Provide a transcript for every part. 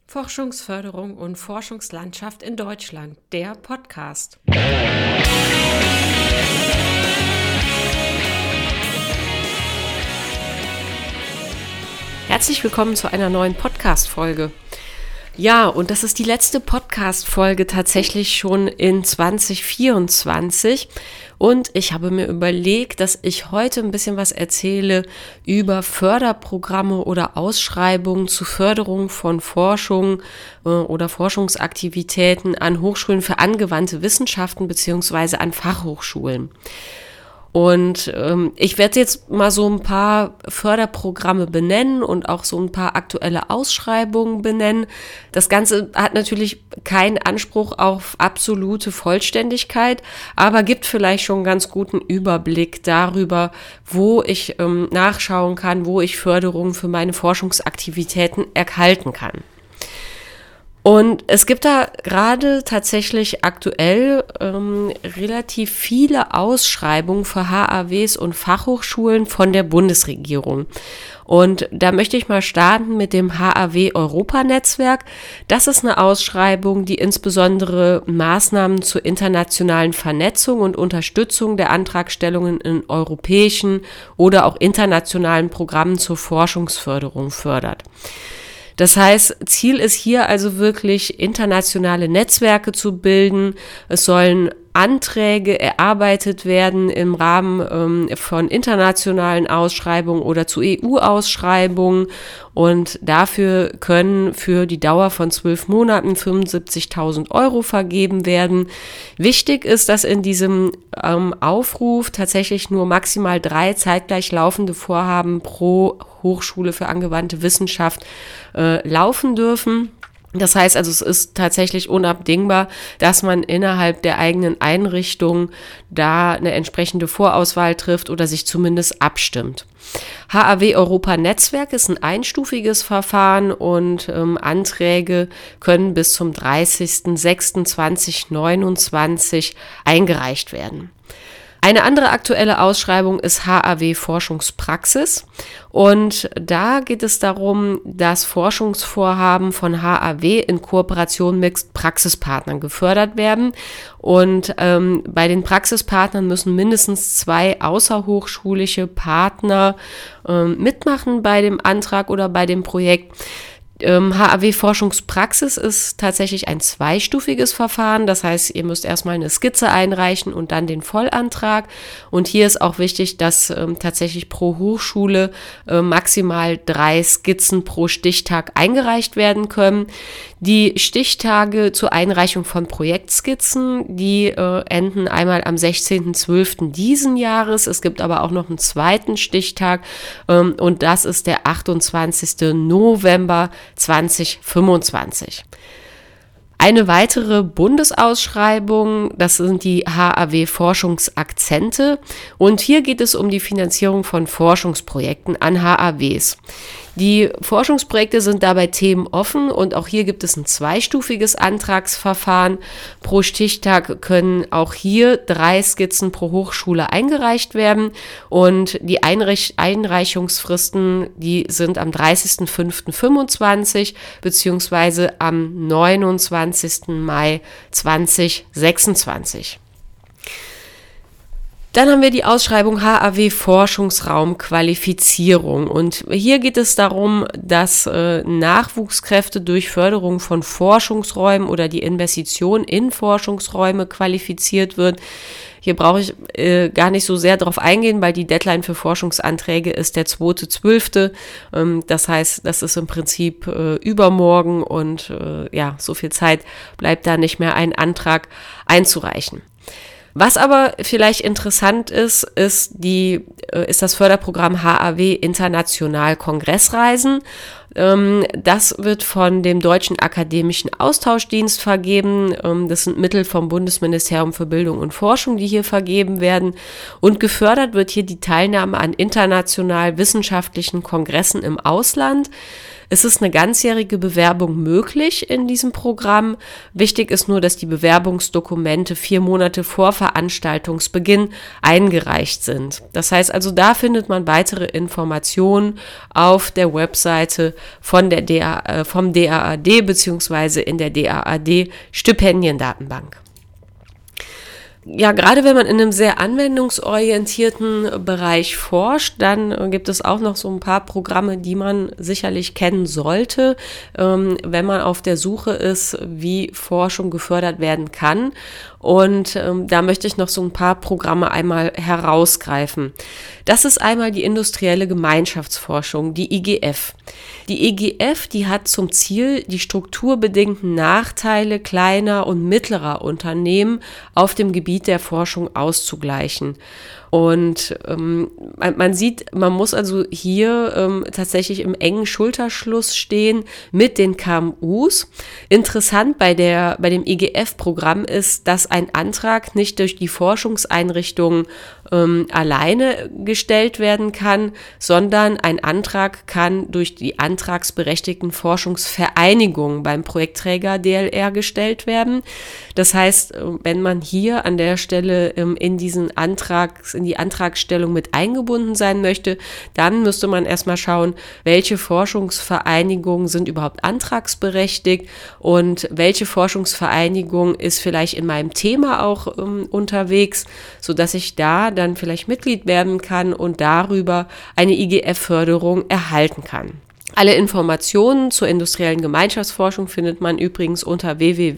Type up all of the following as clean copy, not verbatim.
Forschungsförderung und Forschungslandschaft in Deutschland, der Podcast. Herzlich willkommen zu einer neuen Podcast-Folge. Ja, und das ist die letzte Podcast-Folge tatsächlich schon in 2024. Und ich habe mir überlegt, dass ich heute ein bisschen was erzähle über Förderprogramme oder Ausschreibungen zur Förderung von Forschung oder Forschungsaktivitäten an Hochschulen für angewandte Wissenschaften beziehungsweise an Fachhochschulen. Und ich werde jetzt mal so ein paar Förderprogramme benennen und auch so ein paar aktuelle Ausschreibungen benennen. Das Ganze hat natürlich keinen Anspruch auf absolute Vollständigkeit, aber gibt vielleicht schon einen ganz guten Überblick darüber, wo ich nachschauen kann, wo ich Förderung für meine Forschungsaktivitäten erhalten kann. Und es gibt da gerade tatsächlich aktuell relativ viele Ausschreibungen für HAWs und Fachhochschulen von der Bundesregierung. Und da möchte ich mal starten mit dem HAW-Europa-Netzwerk. Das ist eine Ausschreibung, die insbesondere Maßnahmen zur internationalen Vernetzung und Unterstützung der Antragstellungen in europäischen oder auch internationalen Programmen zur Forschungsförderung fördert. Das heißt, Ziel ist hier also wirklich, internationale Netzwerke zu bilden. Es sollen Anträge erarbeitet werden im Rahmen von internationalen Ausschreibungen oder zu EU-Ausschreibungen. Und dafür können für die Dauer von 12 Monaten 75.000 Euro vergeben werden. Wichtig ist, dass in diesem Aufruf tatsächlich nur maximal 3 zeitgleich laufende Vorhaben pro Hochschule für angewandte Wissenschaft laufen dürfen. Das heißt also, es ist tatsächlich unabdingbar, dass man innerhalb der eigenen Einrichtung da eine entsprechende Vorauswahl trifft oder sich zumindest abstimmt. HAW-Europa-Netzwerk ist ein einstufiges Verfahren und Anträge können bis zum 30.06.2029 eingereicht werden. Eine andere aktuelle Ausschreibung ist HAW Forschungspraxis und da geht es darum, dass Forschungsvorhaben von HAW in Kooperation mit Praxispartnern gefördert werden und bei den Praxispartnern müssen mindestens 2 außerhochschulische Partner mitmachen bei dem Antrag oder bei dem Projekt. HAW Forschungspraxis ist tatsächlich ein zweistufiges Verfahren, das heißt, ihr müsst erstmal eine Skizze einreichen und dann den Vollantrag und hier ist auch wichtig, dass tatsächlich pro Hochschule maximal 3 Skizzen pro Stichtag eingereicht werden können. Die Stichtage zur Einreichung von Projektskizzen, die enden einmal am 16.12. diesen Jahres, es gibt aber auch noch einen zweiten Stichtag und das ist der 28. November 2025. Eine weitere Bundesausschreibung, das sind die HAW-Forschungsakzente und hier geht es um die Finanzierung von Forschungsprojekten an HAWs. Die Forschungsprojekte sind dabei themenoffen und auch hier gibt es ein zweistufiges Antragsverfahren. Pro Stichtag können auch hier 3 Skizzen pro Hochschule eingereicht werden und die Einreichungsfristen, die sind am 30.05.25 bzw. am 29. Mai 2026. Dann haben wir die Ausschreibung HAW Forschungsraum Qualifizierung und hier geht es darum, dass Nachwuchskräfte durch Förderung von Forschungsräumen oder die Investition in Forschungsräume qualifiziert wird. Hier brauche ich gar nicht so sehr darauf eingehen, weil die Deadline für Forschungsanträge ist der 2.12. Das heißt, das ist im Prinzip übermorgen und so viel Zeit bleibt da nicht mehr, einen Antrag einzureichen. Was aber vielleicht interessant ist, ist das Förderprogramm HAW International Kongressreisen. Das wird von dem Deutschen Akademischen Austauschdienst vergeben. Das sind Mittel vom Bundesministerium für Bildung und Forschung, die hier vergeben werden. Und gefördert wird hier die Teilnahme an international wissenschaftlichen Kongressen im Ausland. Es ist eine ganzjährige Bewerbung möglich in diesem Programm. Wichtig ist nur, dass die Bewerbungsdokumente 4 Monate vor Veranstaltungsbeginn eingereicht sind. Das heißt also, da findet man weitere Informationen auf der Webseite vom DAAD bzw. in der DAAD Stipendiendatenbank. Ja, gerade wenn man in einem sehr anwendungsorientierten Bereich forscht, dann gibt es auch noch so ein paar Programme, die man sicherlich kennen sollte, wenn man auf der Suche ist, wie Forschung gefördert werden kann. Und da möchte ich noch so ein paar Programme einmal herausgreifen. Das ist einmal die industrielle Gemeinschaftsforschung, die IGF. Die IGF, die hat zum Ziel, die strukturbedingten Nachteile kleiner und mittlerer Unternehmen auf dem Gebiet der Forschung auszugleichen. Und man sieht, man muss also hier tatsächlich im engen Schulterschluss stehen mit den KMUs. Interessant bei dem IGF-Programm ist, dass ein Antrag nicht durch die Forschungseinrichtungen alleine gestellt werden kann, sondern ein Antrag kann durch die antragsberechtigten Forschungsvereinigungen beim Projektträger DLR gestellt werden. Das heißt, wenn man hier an der Stelle in die Antragstellung mit eingebunden sein möchte, dann müsste man erstmal schauen, welche Forschungsvereinigungen sind überhaupt antragsberechtigt und welche Forschungsvereinigung ist vielleicht in meinem Thema auch unterwegs, sodass ich da dann vielleicht Mitglied werden kann und darüber eine IGF-Förderung erhalten kann. Alle Informationen zur industriellen Gemeinschaftsforschung findet man übrigens unter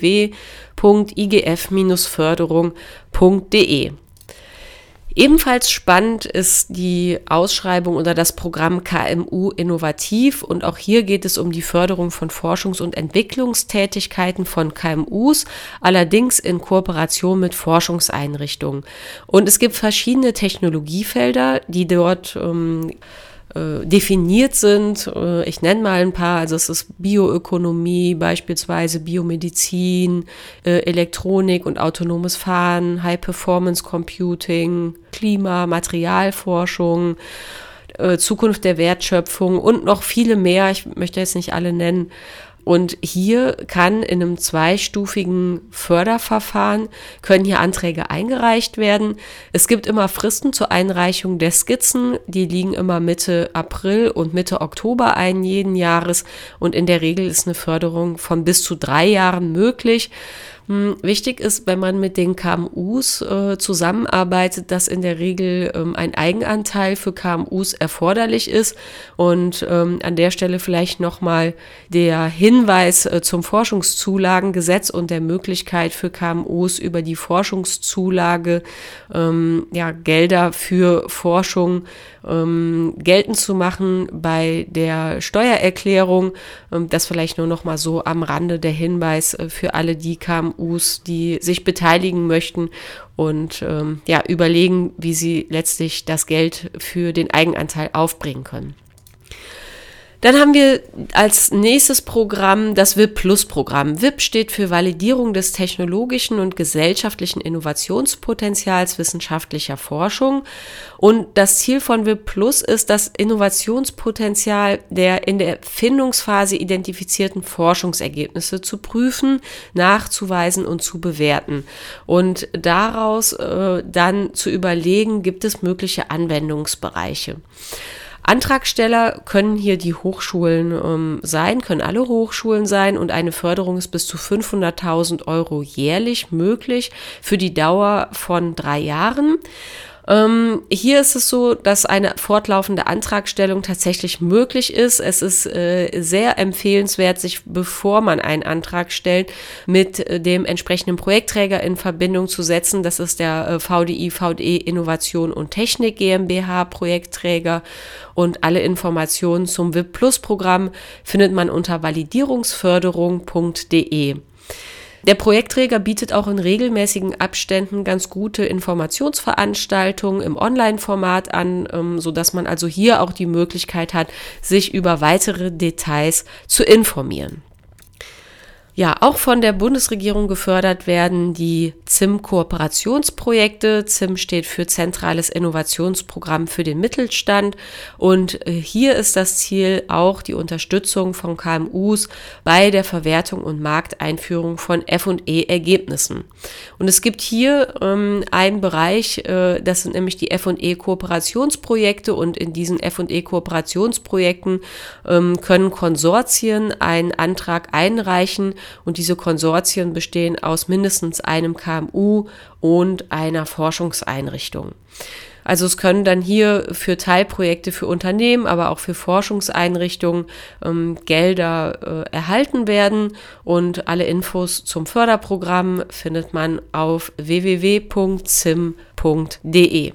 www.igf-förderung.de. Ebenfalls spannend ist die Ausschreibung oder das Programm KMU Innovativ und auch hier geht es um die Förderung von Forschungs- und Entwicklungstätigkeiten von KMUs, allerdings in Kooperation mit Forschungseinrichtungen. Und es gibt verschiedene Technologiefelder, die dort definiert sind. Ich nenne mal ein paar, also es ist Bioökonomie, beispielsweise Biomedizin, Elektronik und autonomes Fahren, High-Performance-Computing, Klima, Materialforschung, Zukunft der Wertschöpfung und noch viele mehr. Ich möchte jetzt nicht alle nennen. Und hier kann in einem zweistufigen Förderverfahren, können hier Anträge eingereicht werden. Es gibt immer Fristen zur Einreichung der Skizzen, die liegen immer Mitte April und Mitte Oktober jeden Jahres und in der Regel ist eine Förderung von bis zu 3 Jahren möglich. Wichtig ist, wenn man mit den KMUs zusammenarbeitet, dass in der Regel ein Eigenanteil für KMUs erforderlich ist. Und an der Stelle vielleicht nochmal der Hinweis zum Forschungszulagengesetz und der Möglichkeit für KMUs über die Forschungszulage Gelder für Forschung geltend zu machen bei der Steuererklärung. Das vielleicht nur noch mal so am Rande der Hinweis für alle die KMUs, die sich beteiligen möchten und überlegen, wie sie letztlich das Geld für den Eigenanteil aufbringen können. Dann haben wir als nächstes Programm das WIP-Plus-Programm. WIP steht für Validierung des technologischen und gesellschaftlichen Innovationspotenzials wissenschaftlicher Forschung. Und das Ziel von WIP-Plus ist, das Innovationspotenzial der in der Findungsphase identifizierten Forschungsergebnisse zu prüfen, nachzuweisen und zu bewerten. Und daraus dann zu überlegen, gibt es mögliche Anwendungsbereiche. Antragsteller können hier die Hochschulen sein, können alle Hochschulen sein und eine Förderung ist bis zu 500.000 € jährlich möglich für die Dauer von 3 Jahren. Hier ist es so, dass eine fortlaufende Antragstellung tatsächlich möglich ist. Es ist sehr empfehlenswert, sich, bevor man einen Antrag stellt, mit dem entsprechenden Projektträger in Verbindung zu setzen. Das ist der VDI Innovation und Technik GmbH Projektträger. Und alle Informationen zum WIP-Plus-Programm findet man unter validierungsförderung.de. Der Projektträger bietet auch in regelmäßigen Abständen ganz gute Informationsveranstaltungen im Online-Format an, sodass man also hier auch die Möglichkeit hat, sich über weitere Details zu informieren. Ja, auch von der Bundesregierung gefördert werden die ZIM-Kooperationsprojekte. ZIM steht für Zentrales Innovationsprogramm für den Mittelstand. Und hier ist das Ziel auch die Unterstützung von KMUs bei der Verwertung und Markteinführung von F&E-Ergebnissen. Und es gibt hier einen Bereich, das sind nämlich die F&E-Kooperationsprojekte. Und in diesen F&E-Kooperationsprojekten können Konsortien einen Antrag einreichen. Und diese Konsortien bestehen aus mindestens einem KMU und einer Forschungseinrichtung. Also es können dann hier für Teilprojekte für Unternehmen, aber auch für Forschungseinrichtungen Gelder erhalten werden. Und alle Infos zum Förderprogramm findet man auf www.zim.de.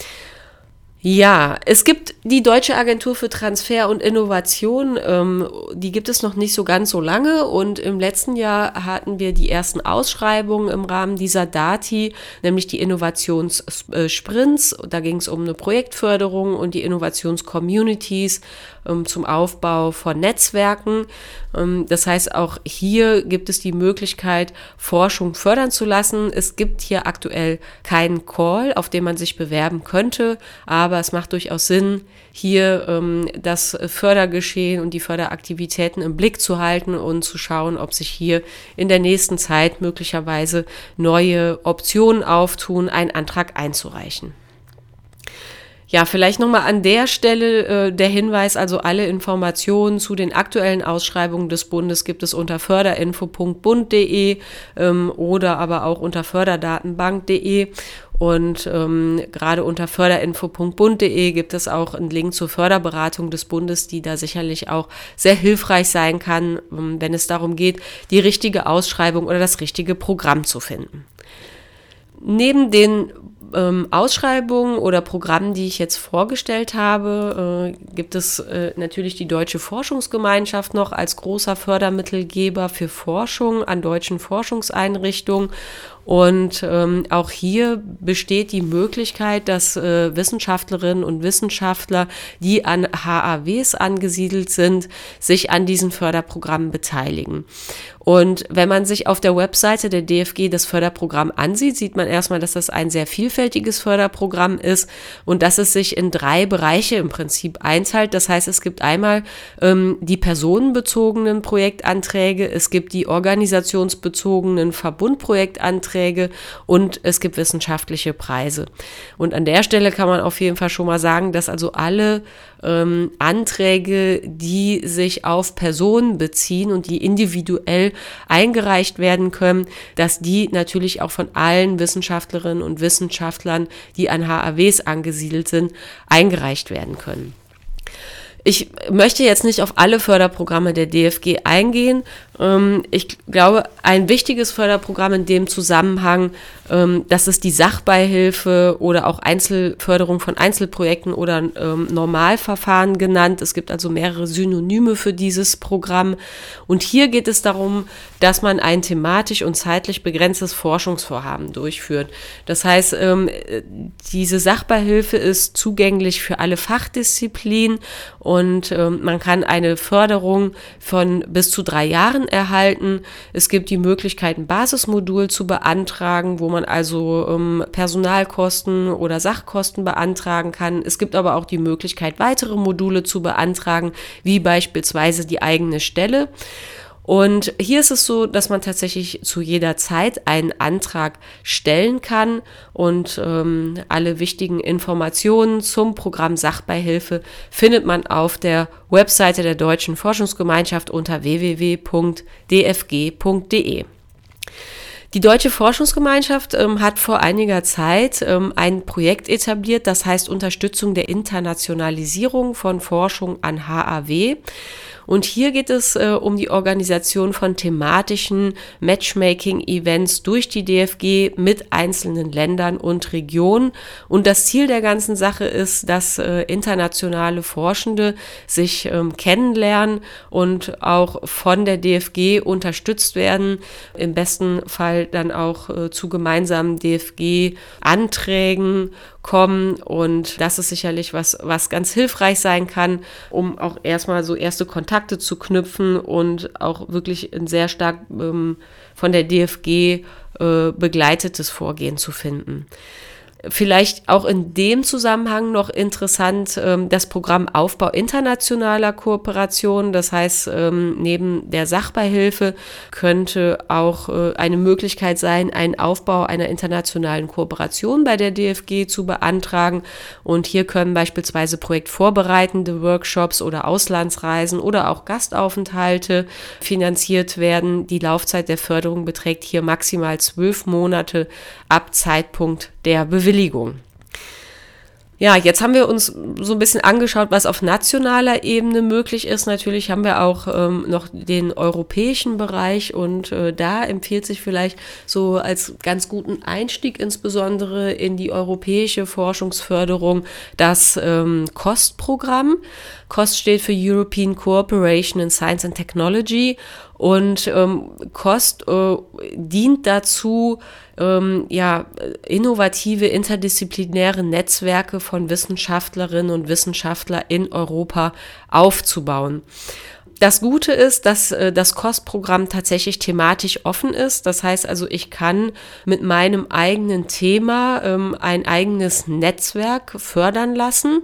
Ja, es gibt die Deutsche Agentur für Transfer und Innovation, die gibt es noch nicht so ganz so lange und im letzten Jahr hatten wir die ersten Ausschreibungen im Rahmen dieser DATI, nämlich die Innovationssprints, da ging es um eine Projektförderung und die Innovationscommunities zum Aufbau von Netzwerken. Das heißt, auch hier gibt es die Möglichkeit, Forschung fördern zu lassen. Es gibt hier aktuell keinen Call, auf den man sich bewerben könnte, aber es macht durchaus Sinn, hier das Fördergeschehen und die Förderaktivitäten im Blick zu halten und zu schauen, ob sich hier in der nächsten Zeit möglicherweise neue Optionen auftun, einen Antrag einzureichen. Ja, vielleicht nochmal an der Stelle der Hinweis, also alle Informationen zu den aktuellen Ausschreibungen des Bundes gibt es unter förderinfo.bund.de oder aber auch unter förderdatenbank.de. Und gerade unter förderinfo.bund.de gibt es auch einen Link zur Förderberatung des Bundes, die da sicherlich auch sehr hilfreich sein kann, wenn es darum geht, die richtige Ausschreibung oder das richtige Programm zu finden. Neben den Ausschreibungen oder Programmen, die ich jetzt vorgestellt habe, gibt es natürlich die Deutsche Forschungsgemeinschaft noch als großer Fördermittelgeber für Forschung an deutschen Forschungseinrichtungen. Und auch hier besteht die Möglichkeit, dass Wissenschaftlerinnen und Wissenschaftler, die an HAWs angesiedelt sind, sich an diesen Förderprogrammen beteiligen. Und wenn man sich auf der Webseite der DFG das Förderprogramm ansieht, sieht man erstmal, dass das ein sehr vielfältiges Förderprogramm ist und dass es sich in 3 Bereiche im Prinzip einteilt. Das heißt, es gibt einmal die personenbezogenen Projektanträge, es gibt die organisationsbezogenen Verbundprojektanträge und es gibt wissenschaftliche Preise. Und an der Stelle kann man auf jeden Fall schon mal sagen, dass also alle Anträge, die sich auf Personen beziehen und die individuell eingereicht werden können, dass die natürlich auch von allen Wissenschaftlerinnen und Wissenschaftlern, die an HAWs angesiedelt sind, eingereicht werden können. Ich möchte jetzt nicht auf alle Förderprogramme der DFG eingehen. Ich glaube, ein wichtiges Förderprogramm in dem Zusammenhang, das ist die Sachbeihilfe oder auch Förderung von Einzelprojekten oder Normalverfahren genannt. Es gibt also mehrere Synonyme für dieses Programm. Und hier geht es darum, dass man ein thematisch und zeitlich begrenztes Forschungsvorhaben durchführt. Das heißt, diese Sachbeihilfe ist zugänglich für alle Fachdisziplinen und man kann eine Förderung von bis zu 3 Jahren erhalten. Es gibt die Möglichkeit, ein Basismodul zu beantragen, wo man also Personalkosten oder Sachkosten beantragen kann. Es gibt aber auch die Möglichkeit, weitere Module zu beantragen, wie beispielsweise die eigene Stelle. Und hier ist es so, dass man tatsächlich zu jeder Zeit einen Antrag stellen kann und alle wichtigen Informationen zum Programm Sachbeihilfe findet man auf der Webseite der Deutschen Forschungsgemeinschaft unter www.dfg.de. Die Deutsche Forschungsgemeinschaft hat vor einiger Zeit ein Projekt etabliert, das heißt Unterstützung der Internationalisierung von Forschung an HAW. Und hier geht es um die Organisation von thematischen Matchmaking-Events durch die DFG mit einzelnen Ländern und Regionen. Und das Ziel der ganzen Sache ist, dass internationale Forschende sich kennenlernen und auch von der DFG unterstützt werden. Im besten Fall dann auch zu gemeinsamen DFG-Anträgen kommen. Und das ist sicherlich was ganz hilfreich sein kann, um auch erstmal so erste Kontakte Kontakte zu knüpfen und auch wirklich ein sehr stark von der DFG begleitetes Vorgehen zu finden. Vielleicht auch in dem Zusammenhang noch interessant, das Programm Aufbau internationaler Kooperation. Das heißt, neben der Sachbeihilfe könnte auch eine Möglichkeit sein, einen Aufbau einer internationalen Kooperation bei der DFG zu beantragen. Und hier können beispielsweise projektvorbereitende Workshops oder Auslandsreisen oder auch Gastaufenthalte finanziert werden. Die Laufzeit der Förderung beträgt hier maximal 12 Monate ab Zeitpunkt der Bewilligung. Ja, jetzt haben wir uns so ein bisschen angeschaut, was auf nationaler Ebene möglich ist. Natürlich haben wir auch noch den europäischen Bereich und da empfiehlt sich vielleicht so als ganz guten Einstieg insbesondere in die europäische Forschungsförderung das COST-Programm. COST steht für European Cooperation in Science and Technology und COST dient dazu, innovative interdisziplinäre Netzwerke von Wissenschaftlerinnen und Wissenschaftlern in Europa aufzubauen. Das Gute ist, dass das COST-Programm tatsächlich thematisch offen ist. Das heißt also, ich kann mit meinem eigenen Thema ein eigenes Netzwerk fördern lassen.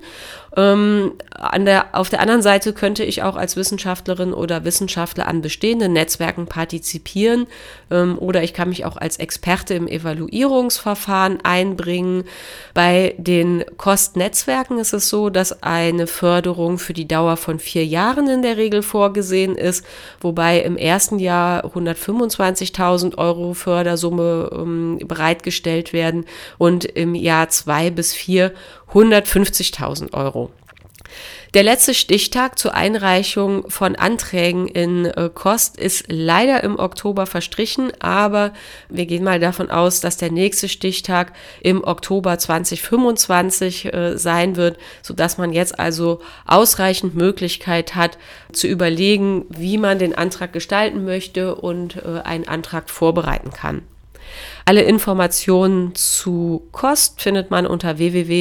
Auf der anderen Seite könnte ich auch als Wissenschaftlerin oder Wissenschaftler an bestehenden Netzwerken partizipieren oder ich kann mich auch als Experte im Evaluierungsverfahren einbringen. Bei den COST-Netzwerken ist es so, dass eine Förderung für die Dauer von 4 Jahren in der Regel vorgesehen ist, wobei im ersten Jahr 125.000 Euro Fördersumme bereitgestellt werden und im Jahr 2 bis 4 150.000 Euro. Der letzte Stichtag zur Einreichung von Anträgen in COST ist leider im Oktober verstrichen, aber wir gehen mal davon aus, dass der nächste Stichtag im Oktober 2025 sein wird, sodass man jetzt also ausreichend Möglichkeit hat, zu überlegen, wie man den Antrag gestalten möchte und einen Antrag vorbereiten kann. Alle Informationen zu COST findet man unter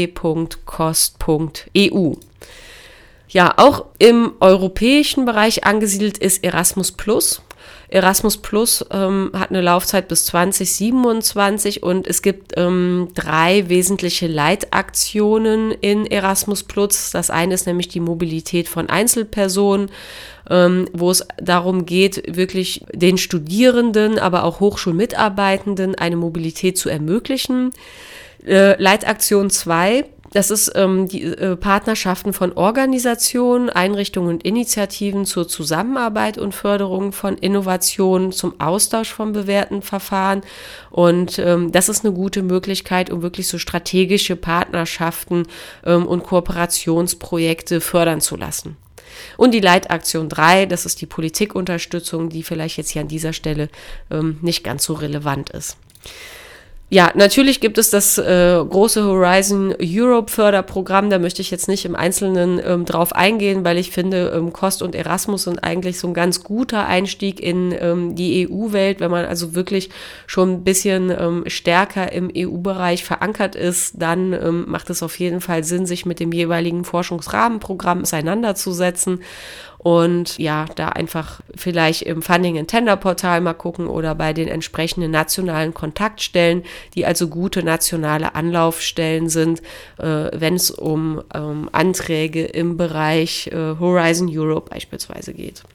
www.cost.eu. Ja, auch im europäischen Bereich angesiedelt ist Erasmus+. Erasmus Plus hat eine Laufzeit bis 2027 und es gibt 3 wesentliche Leitaktionen in Erasmus Plus. Das eine ist nämlich die Mobilität von Einzelpersonen, wo es darum geht, wirklich den Studierenden, aber auch Hochschulmitarbeitenden eine Mobilität zu ermöglichen. Leitaktion 2. Das ist die Partnerschaften von Organisationen, Einrichtungen und Initiativen zur Zusammenarbeit und Förderung von Innovationen, zum Austausch von bewährten Verfahren. Und das ist eine gute Möglichkeit, um wirklich so strategische Partnerschaften und Kooperationsprojekte fördern zu lassen. Und die Leitaktion 3, das ist die Politikunterstützung, die vielleicht jetzt hier an dieser Stelle nicht ganz so relevant ist. Ja, natürlich gibt es das große Horizon Europe Förderprogramm, da möchte ich jetzt nicht im Einzelnen drauf eingehen, weil ich finde, COST und Erasmus sind eigentlich so ein ganz guter Einstieg in die EU-Welt, wenn man also wirklich schon ein bisschen stärker im EU-Bereich verankert ist, dann macht es auf jeden Fall Sinn, sich mit dem jeweiligen Forschungsrahmenprogramm auseinanderzusetzen. Und ja, da einfach vielleicht im Funding-and-Tender-Portal mal gucken oder bei den entsprechenden nationalen Kontaktstellen, die also gute nationale Anlaufstellen sind, wenn es um Anträge im Bereich Horizon Europe beispielsweise geht.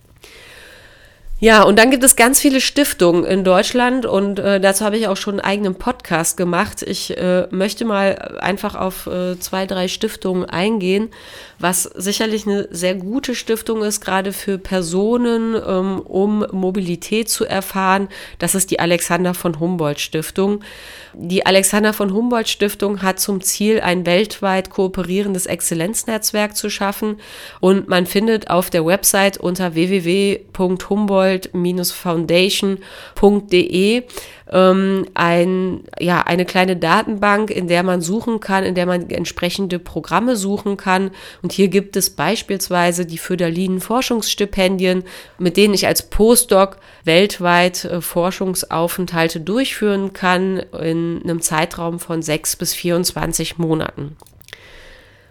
Ja, und dann gibt es ganz viele Stiftungen in Deutschland und dazu habe ich auch schon einen eigenen Podcast gemacht. Ich möchte mal einfach auf 2, 3 Stiftungen eingehen, was sicherlich eine sehr gute Stiftung ist, gerade für Personen, um Mobilität zu erfahren. Das ist die Alexander von Humboldt Stiftung. Die Alexander von Humboldt Stiftung hat zum Ziel, ein weltweit kooperierendes Exzellenznetzwerk zu schaffen und man findet auf der Website unter www.humboldt-foundation.de eine kleine Datenbank, in der man suchen kann, in der man entsprechende Programme suchen kann. Und hier gibt es beispielsweise die Föderlinen Forschungsstipendien, mit denen ich als Postdoc weltweit Forschungsaufenthalte durchführen kann in einem Zeitraum von 6 bis 24 Monaten.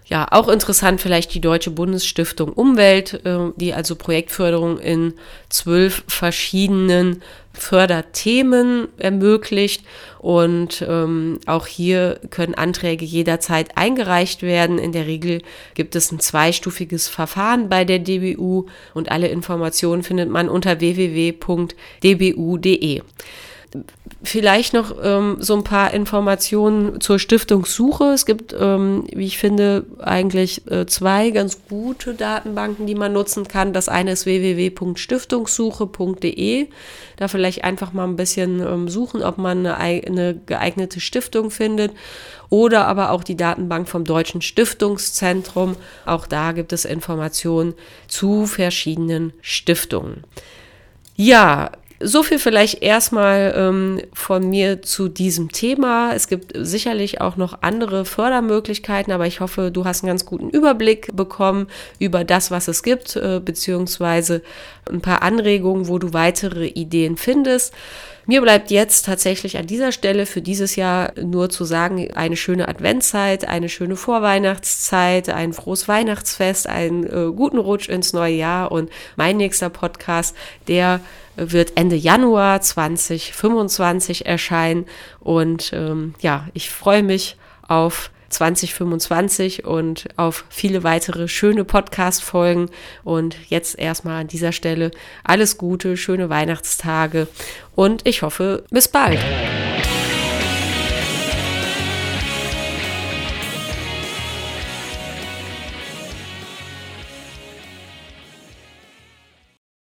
Ja, auch interessant vielleicht die Deutsche Bundesstiftung Umwelt, die also Projektförderung in 12 verschiedenen Förderthemen ermöglicht. Und auch hier können Anträge jederzeit eingereicht werden. In der Regel gibt es ein zweistufiges Verfahren bei der DBU und alle Informationen findet man unter www.dbu.de. Vielleicht noch so ein paar Informationen zur Stiftungssuche. Es gibt, wie ich finde, eigentlich 2 ganz gute Datenbanken, die man nutzen kann. Das eine ist www.stiftungssuche.de. Da vielleicht einfach mal ein bisschen suchen, ob man eine geeignete Stiftung findet. Oder aber auch die Datenbank vom Deutschen Stiftungszentrum. Auch da gibt es Informationen zu verschiedenen Stiftungen. Ja, so viel vielleicht erstmal von mir zu diesem Thema. Es gibt sicherlich auch noch andere Fördermöglichkeiten, aber ich hoffe, du hast einen ganz guten Überblick bekommen über das, was es gibt, beziehungsweise ein paar Anregungen, wo du weitere Ideen findest. Mir bleibt jetzt tatsächlich an dieser Stelle für dieses Jahr nur zu sagen, eine schöne Adventszeit, eine schöne Vorweihnachtszeit, ein frohes Weihnachtsfest, einen guten Rutsch ins neue Jahr und mein nächster Podcast, der wird Ende Januar 2025 erscheinen und ich freue mich auf 2025 und auf viele weitere schöne Podcast-Folgen. Und jetzt erstmal an dieser Stelle alles Gute, schöne Weihnachtstage und ich hoffe, bis bald.